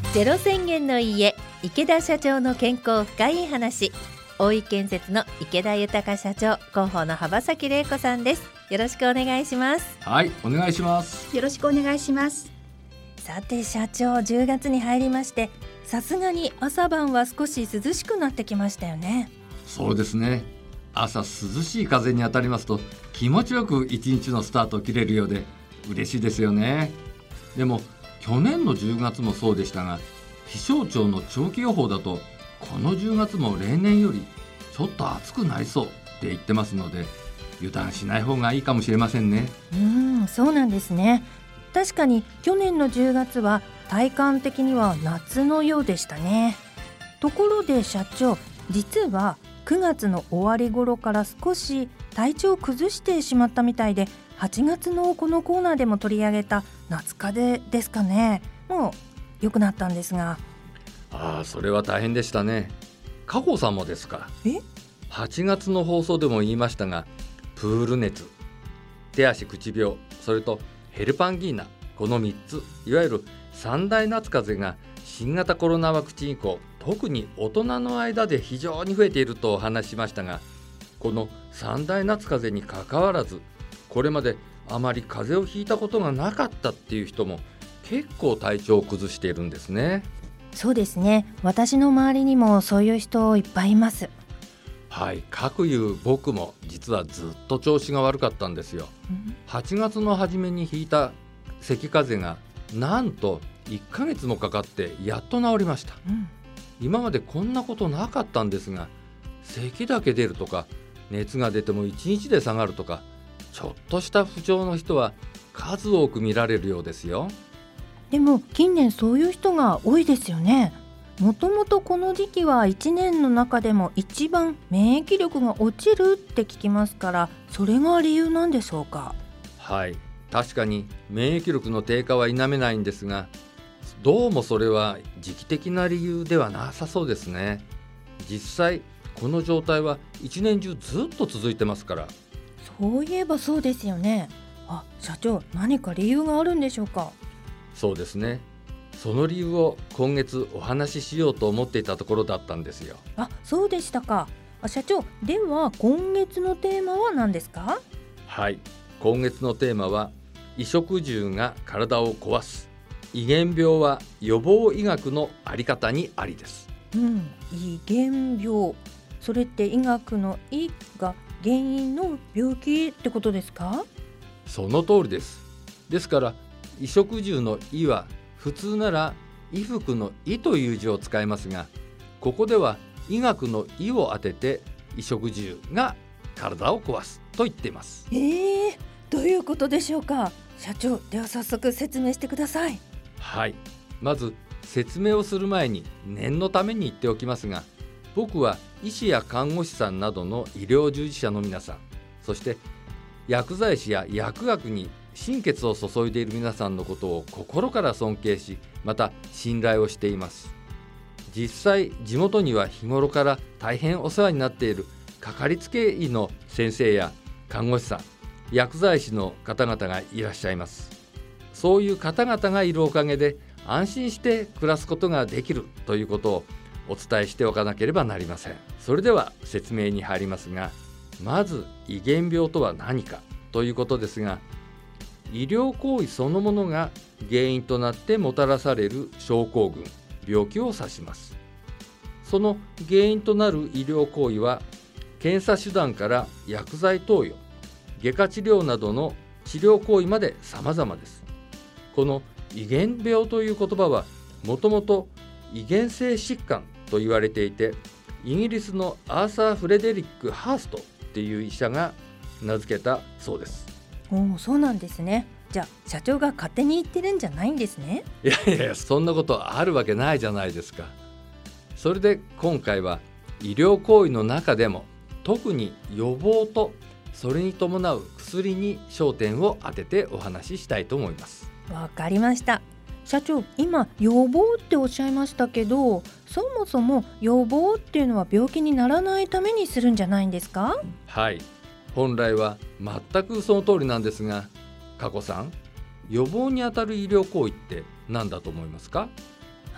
ゼロ宣言の家、池田社長の健康深い話。大井建設の池田豊社長、広報の幅崎玲子さんです。よろしくお願いします。 はい、お願いします。 よろしくお願いします。 さて社長、10月に入りまして、さすがに朝晩は少し涼しくなってきましたよね。 そうですね。朝涼しい風に当たりますと気持ちよく一日のスタートを切れるようで嬉しいですよね。でも去年の10月もそうでしたが、気象庁の長期予報だとこの10月も例年よりちょっと暑くなりそうって言ってますので、油断しない方がいいかもしれませんね。 そうなんですね。確かに去年の10月は体感的には夏のようでしたね。ところで社長、実は9月の終わり頃から少し体調を崩してしまったみたいで、8月のこのコーナーでも取り上げた夏風邪ですかね、もう良くなったんですが。 それは大変でしたね。加穂さんもですか。8月の放送でも言いましたが、プール熱、手足口病、それとヘルパンギーナ、この3つ、いわゆる三大夏風邪が新型コロナワクチン以降、特に大人の間で非常に増えているとお話ししましたが、この三大夏風邪にかかわらず、これまであまり風邪をひいたことがなかったっていう人も結構体調を崩しているんですね。 そうですね。私の周りにもそういう人いっぱいいます。 はい、かくいう僕も実はずっと調子が悪かったんですよ。8月の初めにひいた咳風邪がなんと1ヶ月もかかってやっと治りました。今までこんなことなかったんですが、咳だけ出るとか熱が出ても1日で下がるとか、ちょっとした不調の人は数多く見られるようですよ。 でも近年そういう人が多いですよね。もともとこの時期は1年の中でも一番免疫力が落ちるって聞きますから、それが理由なんでしょうか。 はい、確かに免疫力の低下は否めないんですが、どうもそれは時期的な理由ではなさそうですね。実際この状態は一年中ずっと続いてますから。 そういえばそうですよね。社長、何か理由があるんでしょうか。 そうですね。その理由を今月お話ししようと思っていたところだったんですよ。 そうでしたか。社長、では今月のテーマは何ですか。 はい、今月のテーマは衣食住が体を壊す、遺伝病は予防医学のあり方にありです。 遺伝病、それって医学の医が原因の病気ってことですか。 その通りです。ですから衣食住の医は普通なら衣服の衣という字を使いますが、ここでは医学の医を当てて衣食住が体を壊すと言っています。 どういうことでしょうか。社長、では早速説明してください。 はい、まず説明をする前に念のために言っておきますが、僕は医師や看護師さんなどの医療従事者の皆さん、そして薬剤師や薬学に心血を注いでいる皆さんのことを心から尊敬し、また信頼をしています。実際地元には日頃から大変お世話になっているかかりつけ医の先生や看護師さん、薬剤師の方々がいらっしゃいます。そういう方々がいるおかげで安心して暮らすことができるということをお伝えしておかなければなりません。それでは説明に入りますが、まず遺伝病とは何かということですが、医療行為そのものが原因となってもたらされる症候群、病気を指します。その原因となる医療行為は検査手段から薬剤投与、外科治療などの治療行為まで様々です。この遺伝病という言葉はもともと遺伝性疾患と言われていて、イギリスのアーサー・フレデリック・ハーストっていう医者が名付けたそうです。 そうなんですね。じゃあ社長が勝手に言ってるんじゃないんですね。 いやそんなことあるわけないじゃないですか。それで今回は医療行為の中でも特に予防とそれに伴う薬に焦点を当ててお話ししたいと思います。 わかりました。社長、今予防っておっしゃいましたけど、そもそも予防っていうのは病気にならないためにするんじゃないんですか。 はい、本来は全くその通りなんですが、加古さん、予防にあたる医療行為って何だと思いますか。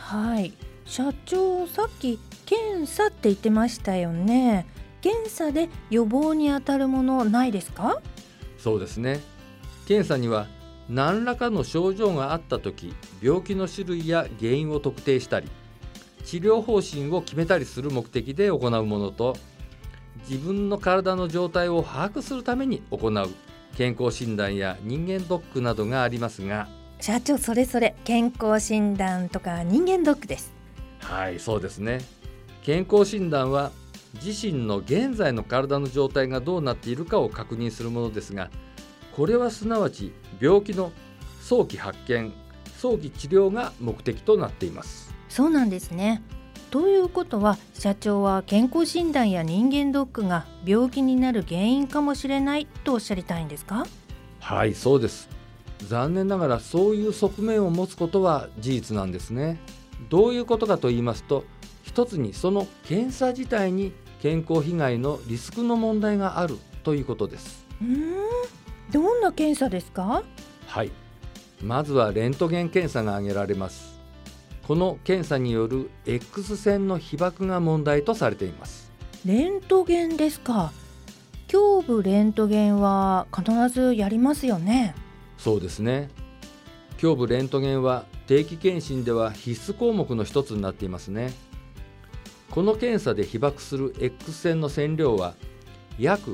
はい、社長さっき検査って言ってましたよね。検査で予防に当たるものないですか？ そうですね。検査には何らかの症状があったとき、病気の種類や原因を特定したり、治療方針を決めたりする目的で行うものと、自分の体の状態を把握するために行う健康診断や人間ドックなどがありますが、 社長、それ健康診断とか人間ドックです。 はい、そうですね。健康診断は自身の現在の体の状態がどうなっているかを確認するものですが、これはすなわち病気の早期発見、早期治療が目的となっています。 そうなんですね。ということは、社長は健康診断や人間ドックが病気になる原因かもしれないとおっしゃりたいんですか？ はい、そうです。残念ながらそういう側面を持つことは事実なんですね。どういうことかと言いますと、一つにその検査自体に健康被害のリスクの問題があるということです。 どんな検査ですか？ はい、まずはレントゲン検査が挙げられます。この検査による X 線の被曝が問題とされています。 レントゲンですか。胸部レントゲンは必ずやりますよね。 そうですね。胸部レントゲンは定期検診では必須項目の一つになっていますね。この検査で被曝する X 線の線量は約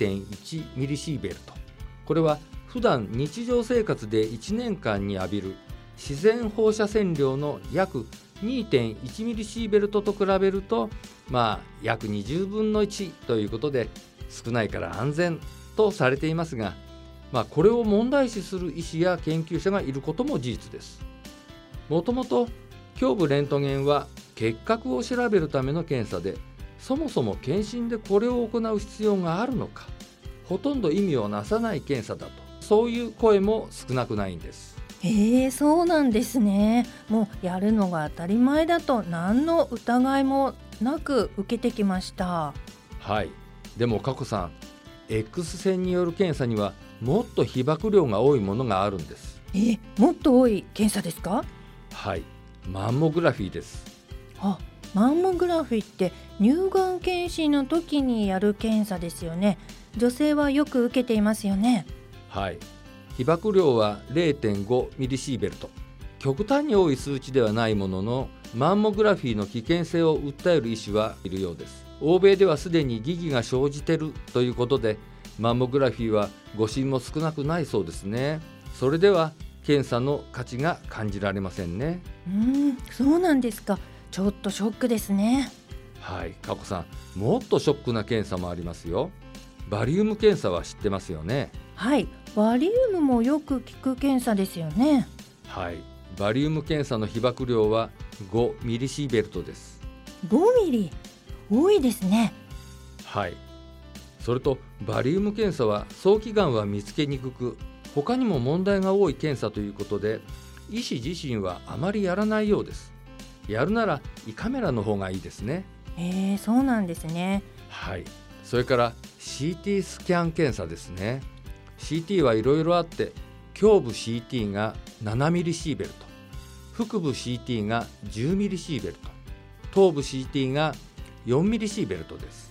0.1 ミリシーベルト。これは普段日常生活で1年間に浴びる自然放射線量の約 2.1 ミリシーベルトと比べると、約20分の1ということで少ないから安全とされていますが、これを問題視する医師や研究者がいることも事実です。もともと胸部レントゲンは結核を調べるための検査で、そもそも検診でこれを行う必要があるのか、ほとんど意味をなさない検査だと、そういう声も少なくないんです。 そうなんですね。もうやるのが当たり前だと何の疑いもなく受けてきました。 はい、でも佳子さん、X 線による検査にはもっと被曝量が多いものがあるんです。 もっと多い検査ですか？ はい、マンモグラフィーです。 マンモグラフィーって乳がん検診の時にやる検査ですよね。女性はよく受けていますよね。 はい、被曝量は 0.5 ミリシーベルト。極端に多い数値ではないものの、マンモグラフィーの危険性を訴える医師はいるようです。欧米ではすでに疑義が生じているということで、マンモグラフィーは誤診も少なくないそうですね。それでは検査の価値が感じられませんね。 そうなんですか。ちょっとショックですね。 はい、佳子さん、もっとショックな検査もありますよ。バリウム検査は知ってますよね。 はい、バリウムもよく聞く検査ですよね。 はい、バリウム検査の被曝量は5ミリシーベルトです。 5ミリ、多いですね。 はい、それとバリウム検査は早期がんは見つけにくく、他にも問題が多い検査ということで、医師自身はあまりやらないようです。やるなら胃カメラの方がいいですね。 そうなんですね。 はい、それから CT スキャン検査ですね。 CT はいろいろあって、胸部 CT が7ミリシーベルト、腹部 CT が10ミリシーベルト、頭部 CT が4ミリシーベルトです。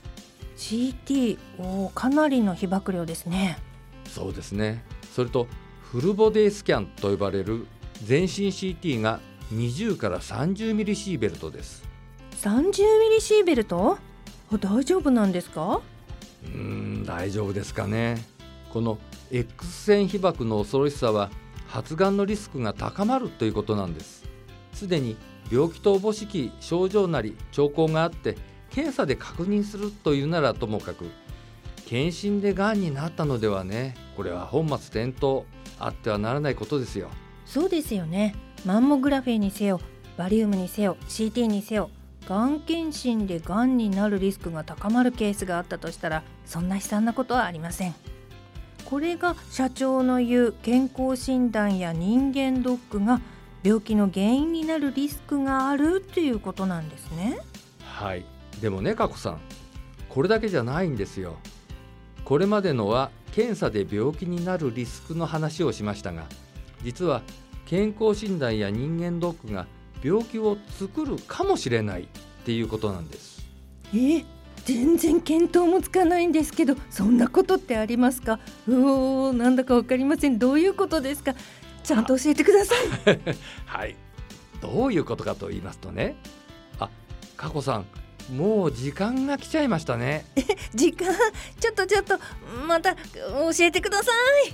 CT、かなりの被曝量ですね。 そうですね。それとフルボディスキャンと呼ばれる全身 CT が20から30ミリシーベルトです。 30ミリシーベルト？大丈夫なんですか？ 大丈夫ですかね。この X 線被曝の恐ろしさは発がんのリスクが高まるということなんです。すでに病気とおぼしき症状なり兆候があって検査で確認するというならともかく、検診でがんになったのではね、これは本末転倒、あってはならないことですよ。 そうですよね。マンモグラフィーにせよ、バリウムにせよ、 CT にせよ、がん検診でがんになるリスクが高まるケースがあったとしたら、そんな悲惨なことはありません。これが社長の言う健康診断や人間ドックが病気の原因になるリスクがあるということなんですね。 はい、でもね、佳子さん、これだけじゃないんですよ。これまでのは検査で病気になるリスクの話をしましたが、実は健康診断や人間ドックが病気を作るかもしれないっていうことなんです。 全然見当もつかないんですけど、そんなことってありますか？なんだかわかりません。どういうことですか？ちゃんと教えてください。 はい、どういうことかと言いますとね、佳子さん、もう時間が来ちゃいましたね。 時間、ちょっとまた教えてください。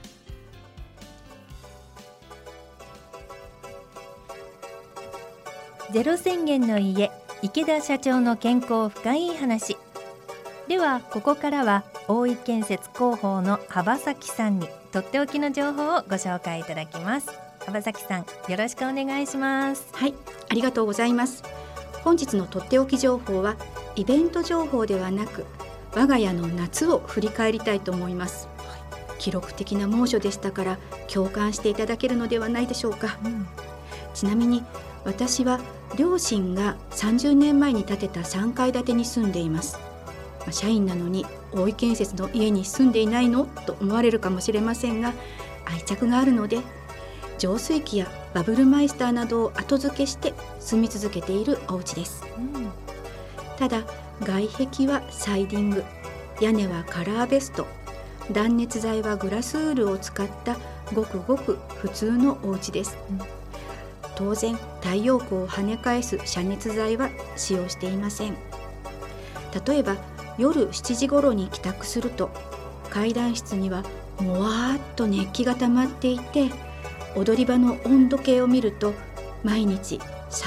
ゼロ宣言の家、池田社長の健康深い話では、ここからは大井建設広報の幅崎さんにとっておきの情報をご紹介いただきます。幅崎さん、よろしくお願いします。 はい、ありがとうございます。本日のとっておき情報はイベント情報ではなく、我が家の夏を振り返りたいと思います。記録的な猛暑でしたから共感していただけるのではないでしょうか。ちなみに私は両親が30年前に建てた3階建てに住んでいます。社員なのに大井建設の家に住んでいないのと思われるかもしれませんが、愛着があるので浄水器やバブルマイスターなどを後付けして住み続けているお家です。ただ外壁はサイディング、屋根はカラーベスト、断熱材はグラスウールを使ったごくごく普通のお家です。当然太陽光を跳ね返す遮熱材は使用していません。例えば夜7時頃に帰宅すると、階段室にはもわーっと熱気が溜まっていて、踊り場の温度計を見ると毎日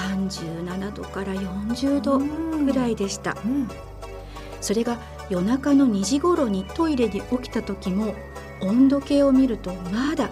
37度から40度ぐらいでした。それが夜中の2時頃にトイレに起きた時も温度計を見るとまだ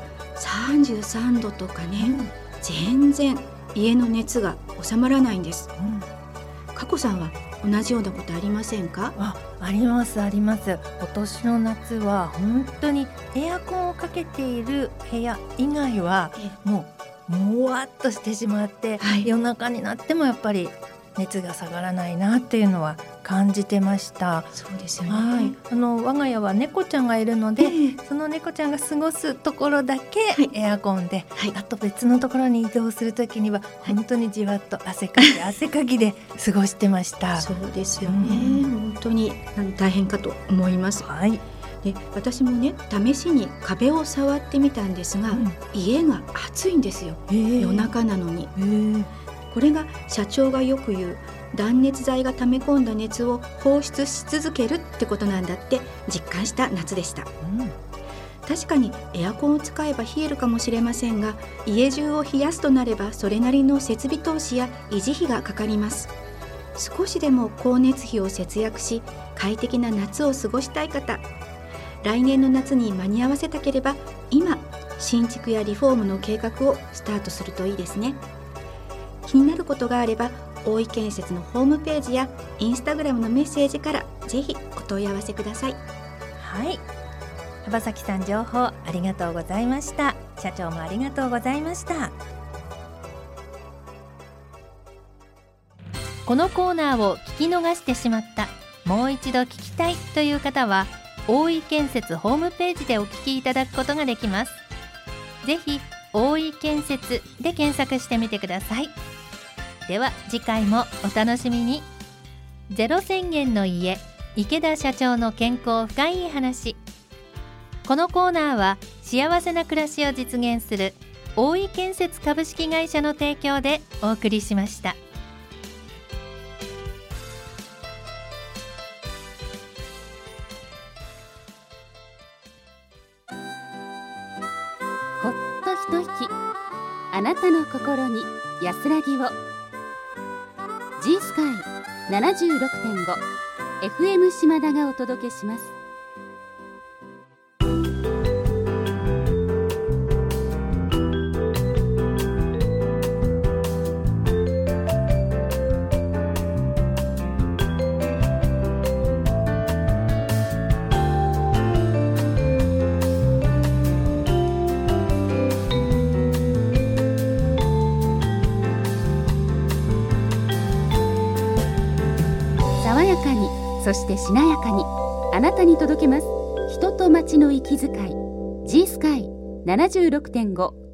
33度とかね、全然家の熱が収まらないんです。佳子さんは同じようなことありませんか？ ありますあります。今年の夏は本当にエアコンをかけている部屋以外はもうもわっとしてしまって、夜中になってもやっぱり熱が下がらないなっていうのは感じてました。 そうですよね。 我が家は猫ちゃんがいるので、その猫ちゃんが過ごすところだけエアコンで、あと別のところに移動するときには本当にじわっと汗かきで過ごしてました。 そうですよね、本当に大変かと思います。で、私もね、試しに壁を触ってみたんですが、家が暑いんですよ。夜中なのに。これが社長がよく言う断熱材が溜め込んだ熱を放出し続けるってことなんだって実感した夏でした。確かにエアコンを使えば冷えるかもしれませんが、家中を冷やすとなればそれなりの設備投資や維持費がかかります。少しでも光熱費を節約し快適な夏を過ごしたい方、来年の夏に間に合わせたければ今新築やリフォームの計画をスタートするといいですね。気になることがあれば大井建設のホームページやインスタグラムのメッセージからぜひお問い合わせください。 幅崎さん、情報ありがとうございました。社長もありがとうございました。このコーナーを聞き逃してしまった、もう一度聞きたいという方は大井建設ホームページでお聞きいただくことができます。ぜひ大井建設で検索してみてください。では次回もお楽しみに。ゼロ宣言の家、池田社長の健康深い話。このコーナーは幸せな暮らしを実現する大井建設株式会社の提供でお送りしました。 ほっと一息、あなたの心に安らぎを。 G スカイ 76.5 FM 島田がお届けします。爽やかに、そしてしなやかに、あなたに届けます。人と街の息遣い。 G スカイ 76.5